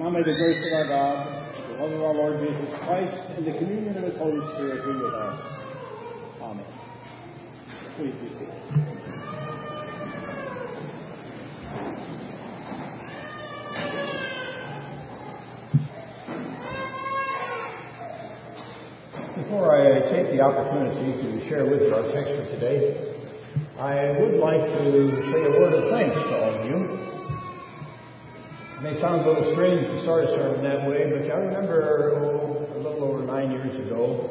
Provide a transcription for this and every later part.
Now may the grace of our God, the love of our Lord Jesus Christ, and the communion of His Holy Spirit be with us. Amen. Please be seated. Before I take the opportunity to share with you our text for today, I would like to say a word of thanks to all of you. It may sound a little strange to start a sermon that way, but I remember, a little over 9 years ago,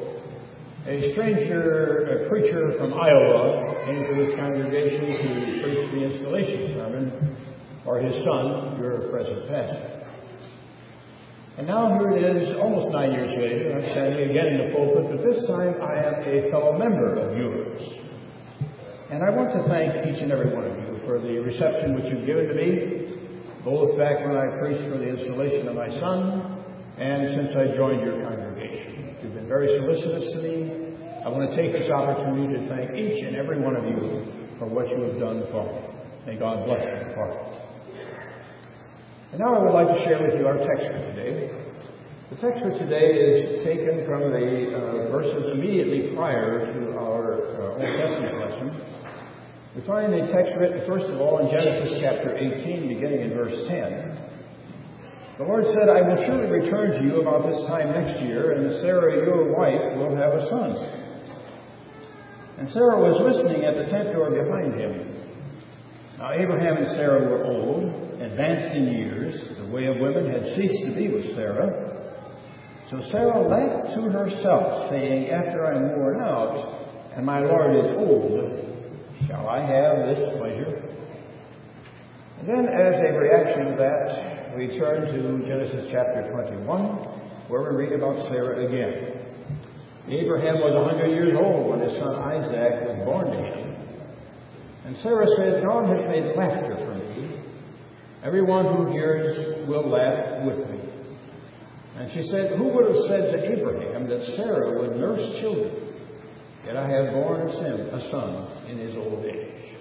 a preacher from Iowa came to this congregation to preach the installation sermon for his son, your present pastor. And now here it is, almost 9 years later, I'm standing again in the pulpit, but this time I am a fellow member of yours. And I want to thank each and every one of you for the reception which you've given to me, both back when I preached for the installation of my son, and since I joined your congregation. You've been very solicitous to me. I want to take this opportunity to thank each and every one of you for what you have done for me. May God bless you for it. And now I would like to share with you our text for today. The text for today is taken from the verses immediately prior to our Old Testament lesson. We find the text written, first of all, in Genesis chapter 18, beginning in verse 10. The Lord said, "I will surely return to you about this time next year, and Sarah, your wife, will have a son." And Sarah was listening at the tent door behind him. Now Abraham and Sarah were old, advanced in years. The way of women had ceased to be with Sarah. So Sarah laughed to herself, saying, "After I am worn out, and my Lord is old, shall I have this pleasure?" And then, as a reaction to that, we turn to Genesis chapter 21, where we read about Sarah again. Abraham was 100 years old when his son Isaac was born to him. And Sarah said, "God has made laughter for me. Everyone who hears will laugh with me." And she said, "Who would have said to Abraham that Sarah would nurse children? Yet I have borne a son in his old age."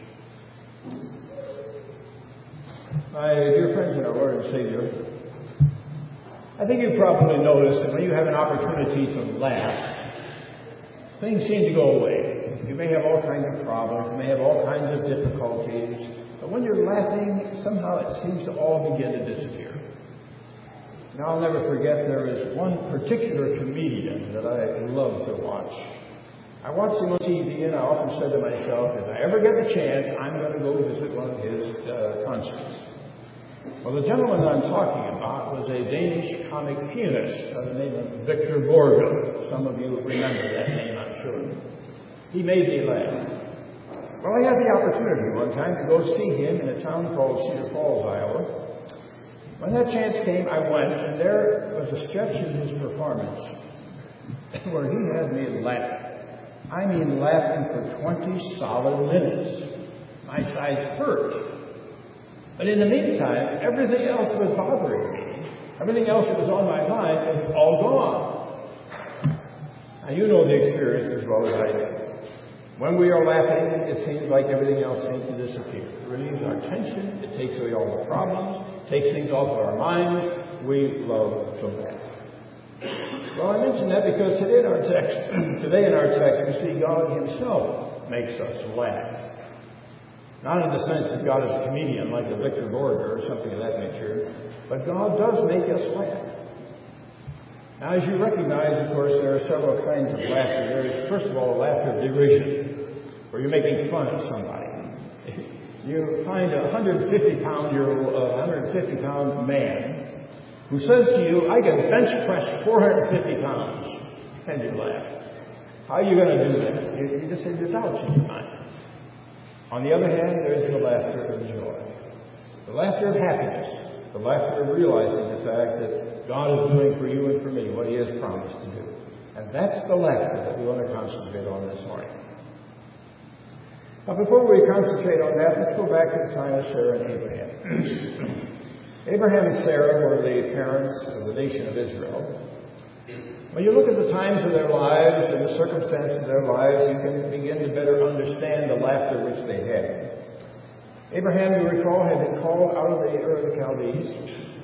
My dear friends in our Lord and Savior, I think you've probably noticed that when you have an opportunity to laugh, things seem to go away. You may have all kinds of problems, you may have all kinds of difficulties, but when you're laughing, somehow it seems to all begin to disappear. Now, I'll never forget, there is one particular comedian that I love to watch. I watch him on TV, and I often said to myself, if I ever get the chance, I'm going to go visit one of his concerts. Well, the gentleman I'm talking about was a Danish comic pianist by the name of Victor Borge. Some of you remember that name, I'm sure. He made me laugh. Well, I had the opportunity one time to go see him in a town called Cedar Falls, Iowa. When that chance came, I went, and there was a stretch in his performance where he had me laughing. I mean, laughing for 20 solid minutes. My sides hurt. But in the meantime, everything else that was bothering me, everything else that was on my mind, was all gone. Now, you know the experience as well as I do. When we are laughing, it seems like everything else seems to disappear. It relieves our tension. It takes away all the problems. Takes things off of our minds. We love to laugh. Well, I mention that because today in our text, we see God Himself makes us laugh. Not in the sense that God is a comedian like a Victor Borge or something of that nature, but God does make us laugh. Now, as you recognize, of course, there are several kinds of laughter. There is, first of all, a laughter of derision, where you're making fun of somebody. You find a 150-pound man who says to you, "I can bench press 450 pounds," and you laugh. How are you going to do that? You just say there's doubts in your mind. On the other hand, there's the laughter of joy, the laughter of happiness, the laughter of realizing the fact that God is doing for you and for me what He has promised to do. And that's the laughter that we want to concentrate on this morning. Now, before we concentrate on that, let's go back to the time of Sarah and Abraham. Abraham and Sarah were the parents of the nation of Israel. When you look at the times of their lives and the circumstances of their lives, you can begin to better understand the laughter which they had. Abraham, you recall, had been called out of the Ur of the Chaldees.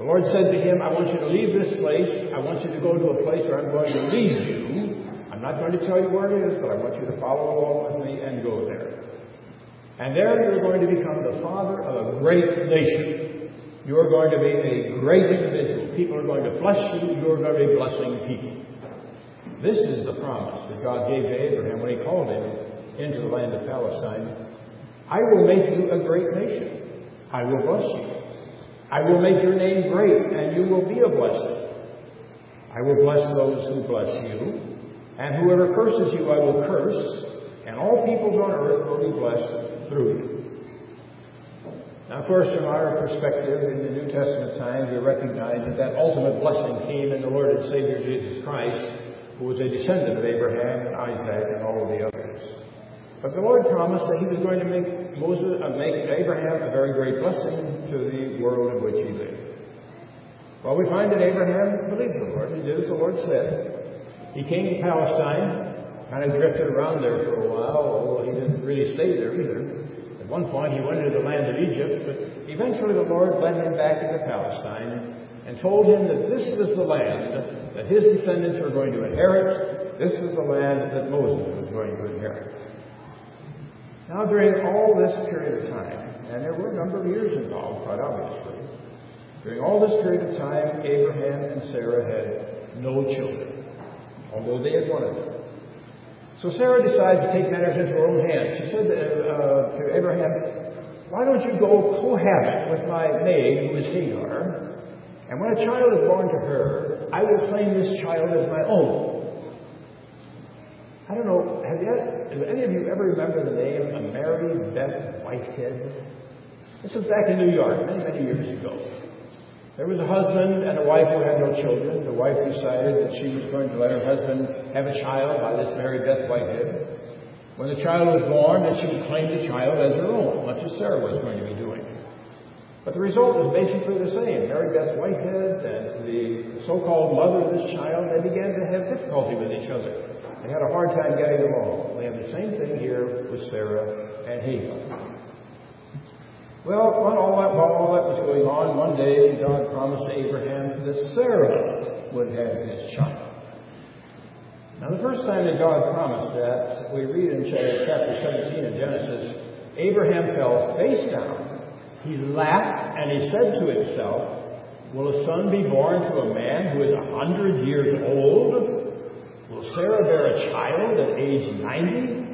The Lord said to him, I want you to leave this place. I want you to go to a place where I'm going to lead you. I'm not going to tell you where it is, but I want you to follow along with me and go there. And there you're going to become the father of a great nation. You're going to be a great individual. People are going to bless you. You're going to be blessing people. This is the promise that God gave to Abraham when he called him into the land of Palestine. I will make you a great nation. I will bless you. I will make your name great, and you will be a blessing. I will bless those who bless you, and whoever curses you I will curse, and all peoples on earth will be blessed through you. Now, of course, from our perspective in the New Testament times, we recognize that ultimate blessing came in the Lord and Savior Jesus Christ, who was a descendant of Abraham and Isaac and all of the others. But the Lord promised that he was going to make Abraham a very great blessing to the world in which he lived. Well, we find that Abraham believed the Lord. He did as the Lord said. He came to Palestine, kind of drifted around there for a while, although he didn't really stay there either. At one point, he went into the land of Egypt, but eventually the Lord led him back into Palestine and told him that this was the land that his descendants were going to inherit. This was the land that Moses was going to inherit. Now, during all this period of time, and there were a number of years involved, quite obviously, during all this period of time, Abraham and Sarah had no children, although they had wanted them. So Sarah decides to take matters into her own hands. She said to Abraham, why don't you go cohabit with my maid, who is Hagar, and when a child is born to her, I will claim this child as my own. I don't know, have any of you ever remember the name of Mary Beth Whitehead? This was back in New York, many, many years ago. There was a husband and a wife who had no children. The wife decided that she was going to let her husband have a child by this Mary Beth Whitehead. When the child was born, then she would claim the child as her own, much as Sarah was going to be doing. But the result was basically the same. Mary Beth Whitehead and the so-called mother of this child, they began to have difficulty with each other. They had a hard time getting along. They have the same thing here with Sarah and Hagar. Well, while all that was going on, one day God promised to Abraham that Sarah would have his child. Now, the first time that God promised that, we read in chapter 17 of Genesis, Abraham fell face down. He laughed and he said to himself, will a son be born to a man who is 100 years old? Will Sarah bear a child at age 90?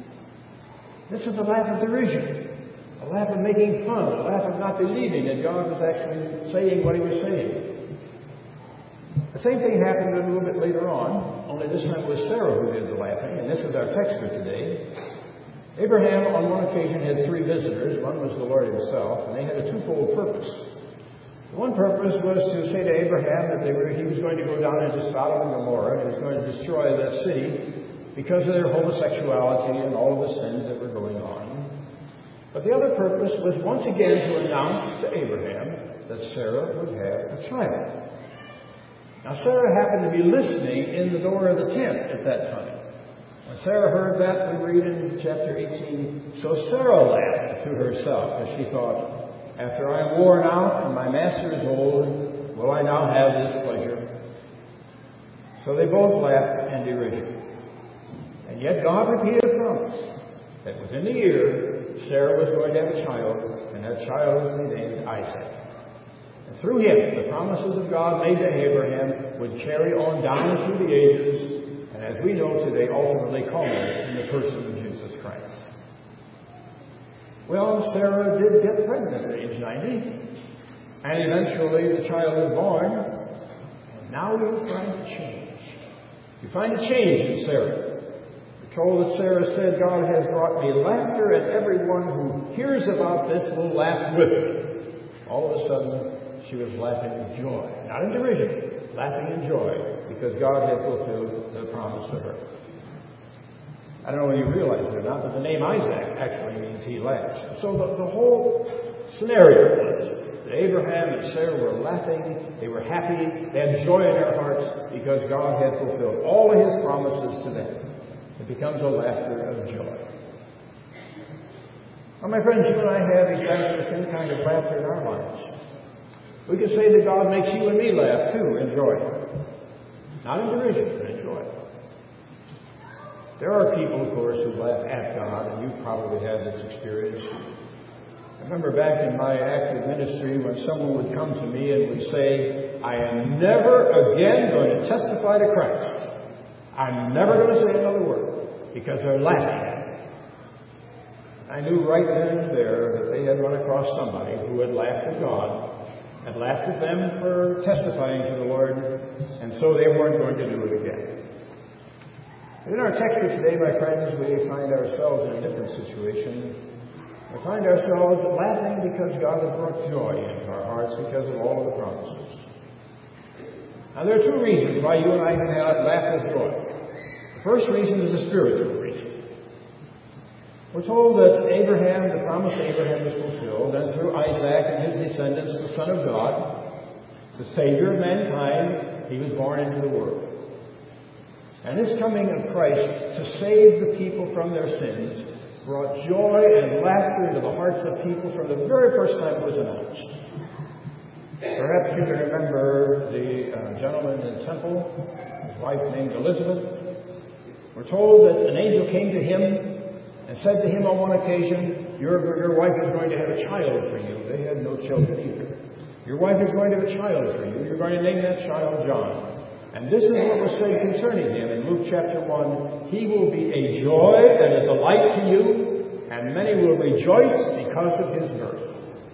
This is a laugh of derision, a laugh of making fun, a laugh of not believing that God was actually saying what he was saying. The same thing happened a little bit later on, only this time it was Sarah who did the laughing, and this is our text for today. Abraham, on one occasion, had 3 visitors. One was the Lord himself, and they had a twofold purpose. One purpose was to say to Abraham that he was going to go down into Sodom and Gomorrah, and he was going to destroy that city because of their homosexuality and all of the sins that were going on. But the other purpose was once again to announce to Abraham that Sarah would have a child. Now, Sarah happened to be listening in the door of the tent at that time. When Sarah heard that, we read in chapter 18, so Sarah laughed to herself as she thought, after I am worn out and my master is old, will I now have this pleasure? So they both laughed in derision. And yet God repeated a promise that within a year, Sarah was going to have a child, and that child was to be named Isaac. And through him, the promises of God made to Abraham would carry on down through the ages, and as we know today, ultimately culminate in the person of Jesus Christ. Well, Sarah did get pregnant at age 90, and eventually the child was born, and now we find a change. We find a change in Sarah. We're told that Sarah said, God has brought me laughter, and everyone who hears about this will laugh with me. All of a sudden, she was laughing with joy, not in derision, laughing in joy, because God had fulfilled the promise to her. I don't know whether you realize it or not, but the name Isaac actually means he laughs. So the whole scenario was that Abraham and Sarah were laughing, they were happy, they had joy in their hearts because God had fulfilled all of his promises to them. It becomes a laughter of joy. Well, my friends, you and I have exactly the same kind of laughter in our lives. We can say that God makes you and me laugh too, in joy. Not in derision, but in joy. There are people, of course, who laugh at God, and you probably had this experience. I remember back in my active ministry when someone would come to me and would say, I am never again going to testify to Christ. I'm never going to say another word, because they're laughing at me. I knew right then and there that they had run across somebody who had laughed at God, had laughed at them for testifying to the Lord, and so they weren't going to do it again. In our text for today, my friends, we find ourselves in a different situation. We find ourselves laughing because God has brought joy into our hearts because of all of the promises. Now, there are two reasons why you and I can laugh with joy. The first reason is a spiritual reason. We're told that Abraham, the promise to Abraham was fulfilled, and through Isaac and his descendants, the Son of God, the Savior of mankind, he was born into the world. And this coming of Christ to save the people from their sins brought joy and laughter into the hearts of people from the very first time it was announced. Perhaps you can remember the gentleman in the temple, his wife named Elizabeth. We're told that an angel came to him and said to him on one occasion, your wife is going to have a child for you. They had no children either. Your wife is going to have a child for you. You're going to name that child John. And this is what was said concerning him in Luke chapter 1. He will be a joy and a delight to you, and many will rejoice because of his birth.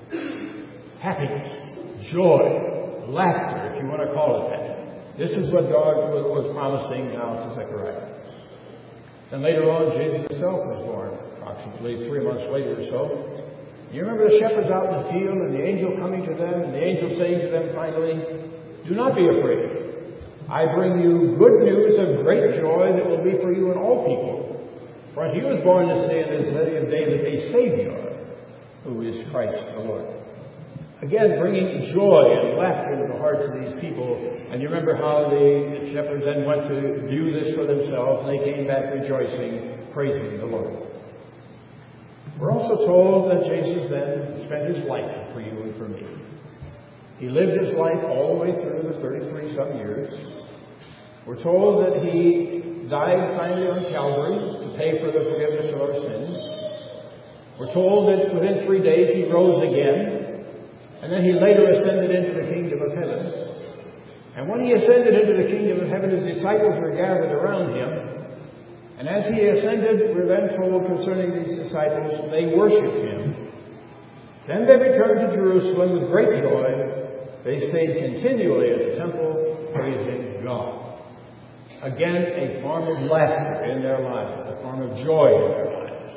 Happiness, joy, laughter, if you want to call it that. This is what God was promising now to Zechariah. Then later on, Jesus himself was born, approximately 3 months later or so. You remember the shepherds out in the field, and the angel coming to them, and the angel saying to them finally, do not be afraid. I bring you good news of great joy that will be for you and all people. For he was born this day in the city of David a Savior, who is Christ the Lord. Again, bringing joy and laughter into the hearts of these people. And you remember how the shepherds then went to view this for themselves, and they came back rejoicing, praising the Lord. We're also told that Jesus then spent his life for you and for me. He lived his life all the way through the 33-some years. We're told that he died finally on Calvary to pay for the forgiveness of our sins. We're told that within 3 days he rose again, and then he later ascended into the kingdom of heaven. And when he ascended into the kingdom of heaven, his disciples were gathered around him. And as he ascended, we're then told concerning these disciples, they worshipped him. Then they returned to Jerusalem with great joy. They stayed continually at the temple, praising God. Again, a form of laughter in their lives, a form of joy in their lives.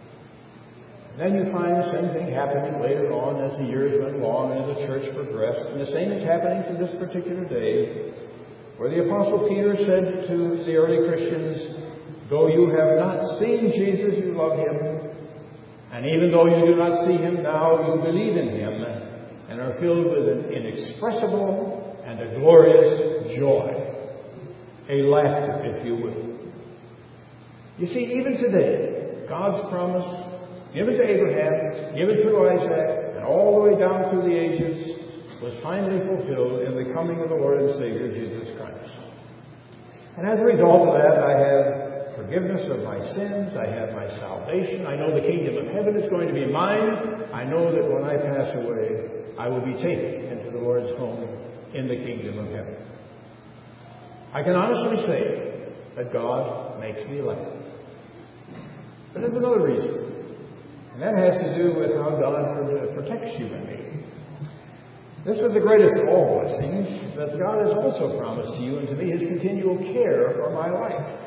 Then you find the same thing happening later on as the years went along and the church progressed. And the same is happening to this particular day, where the Apostle Peter said to the early Christians, though you have not seen Jesus, you love him. And even though you do not see him now, you believe in him and are filled with an inexpressible and a glorious joy. A laughter, if you will. You see, even today, God's promise, given to Abraham, given through Isaac, and all the way down through the ages, was finally fulfilled in the coming of the Lord and Savior, Jesus Christ. And as a result of that, I have forgiveness of my sins. I have my salvation. I know the kingdom of heaven is going to be mine. I know that when I pass away, I will be taken into the Lord's home in the kingdom of heaven. I can honestly say that God makes me laugh. But there's another reason, and that has to do with how God protects you and me. This is the greatest of all blessings, that God has also promised to you and to me his continual care for my life.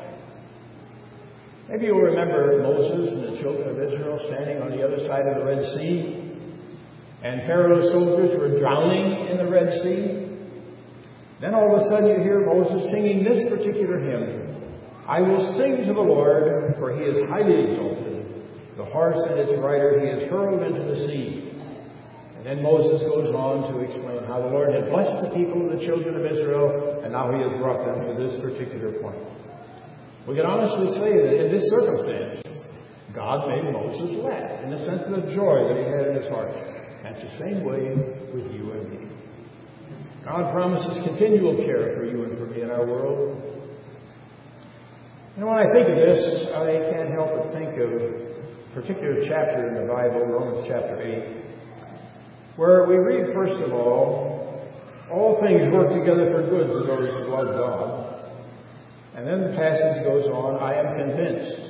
Maybe you'll remember Moses and the children of Israel standing on the other side of the Red Sea, and Pharaoh's soldiers were drowning in the Red Sea. Then all of a sudden you hear Moses singing this particular hymn, I will sing to the Lord, for he is highly exalted. The horse and its rider he has hurled into the sea. And then Moses goes on to explain how the Lord had blessed the people of the children of Israel, and now he has brought them to this particular point. We can honestly say that in this circumstance, God made Moses laugh in the sense of the joy that he had in his heart. That's the same way with you and me. God promises continual care for you and for me in our world. And when I think of this, I can't help but think of a particular chapter in the Bible, Romans chapter 8, where we read, first of all things work together for good to those who love God. And then the passage goes on, I am convinced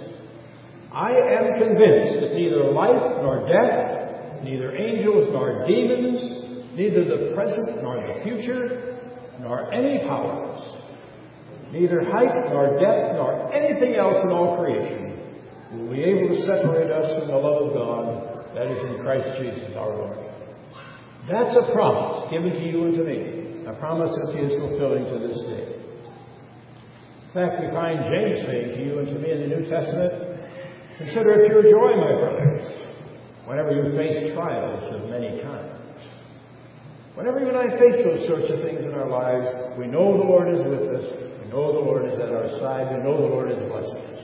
that neither life nor death, neither angels nor demons, neither the present nor the future, nor any powers, neither height nor depth nor anything else in all creation will be able to separate us from the love of God that is in Christ Jesus our Lord. That's a promise given to you and to me, a promise that He is fulfilling to this day. In fact, we find James saying to you and to me in the New Testament, consider it pure joy, my brothers, whenever you face trials of many kinds. Whenever you and I face those sorts of things in our lives, we know the Lord is with us. We know the Lord is at our side. We know the Lord is blessing us.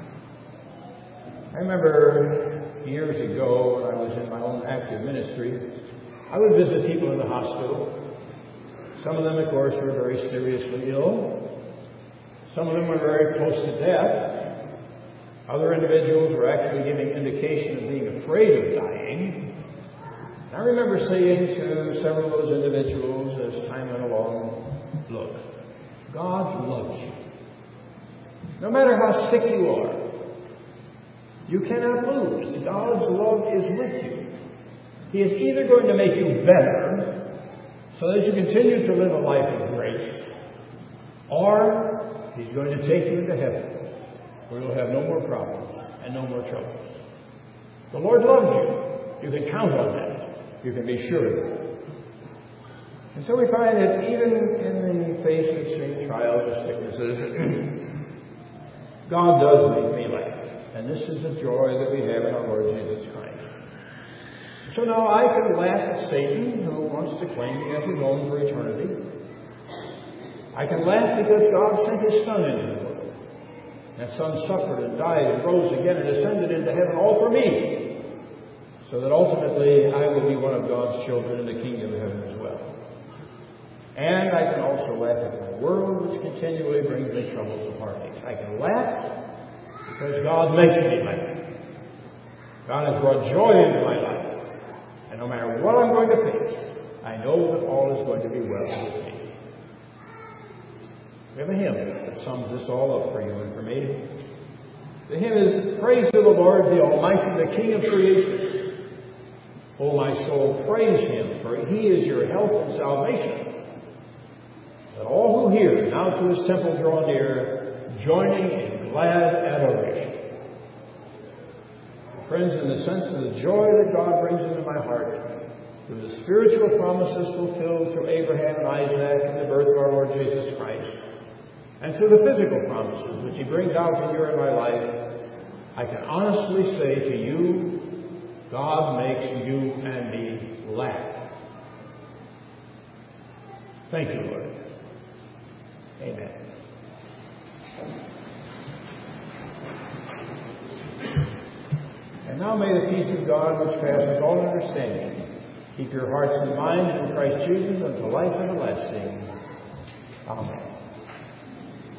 I remember years ago when I was in my own active ministry, I would visit people in the hospital. Some of them, of course, were very seriously ill. Some of them were very close to death. Other individuals were actually giving indication of being afraid of dying. I remember saying to several of those individuals as time went along, look, God loves you. No matter how sick you are, you cannot lose. God's love is with you. He is either going to make you better so that you continue to live a life of grace, or He's going to take you into heaven where you'll have no more problems and no more troubles. The Lord loves you. You can count on that. You can be sure of that. And so we find that even in the face of extreme trials or sicknesses, God does make me laugh. And this is the joy that we have in our Lord Jesus Christ. So now I can laugh at Satan, who wants to claim me as his own for eternity. I can laugh because God sent His Son into the world. That Son suffered and died and rose again and ascended into heaven all for me, so that ultimately I will be one of God's children in the kingdom of heaven as well. And I can also laugh at my world, which continually brings me troubles and heartaches. I can laugh because God makes me laugh. God has brought joy into my life. And no matter what I'm going to face, I know that all is going to be well with me. We have a hymn that sums this all up for you and for me. The hymn is, Praise to the Lord, the Almighty, the King of creation. O my soul, praise Him, for He is your health and salvation. Let all who hear now to His temple draw near, joining in glad adoration. Friends, in the sense of the joy that God brings into my heart, through the spiritual promises fulfilled through Abraham and Isaac and the birth of our Lord Jesus Christ, and through the physical promises which He brings out in your and my life, I can honestly say to you, God makes you and me laugh. Thank you, Lord. Amen. And now may the peace of God, which passes all understanding, keep your hearts and minds in Christ Jesus unto life everlasting. Amen.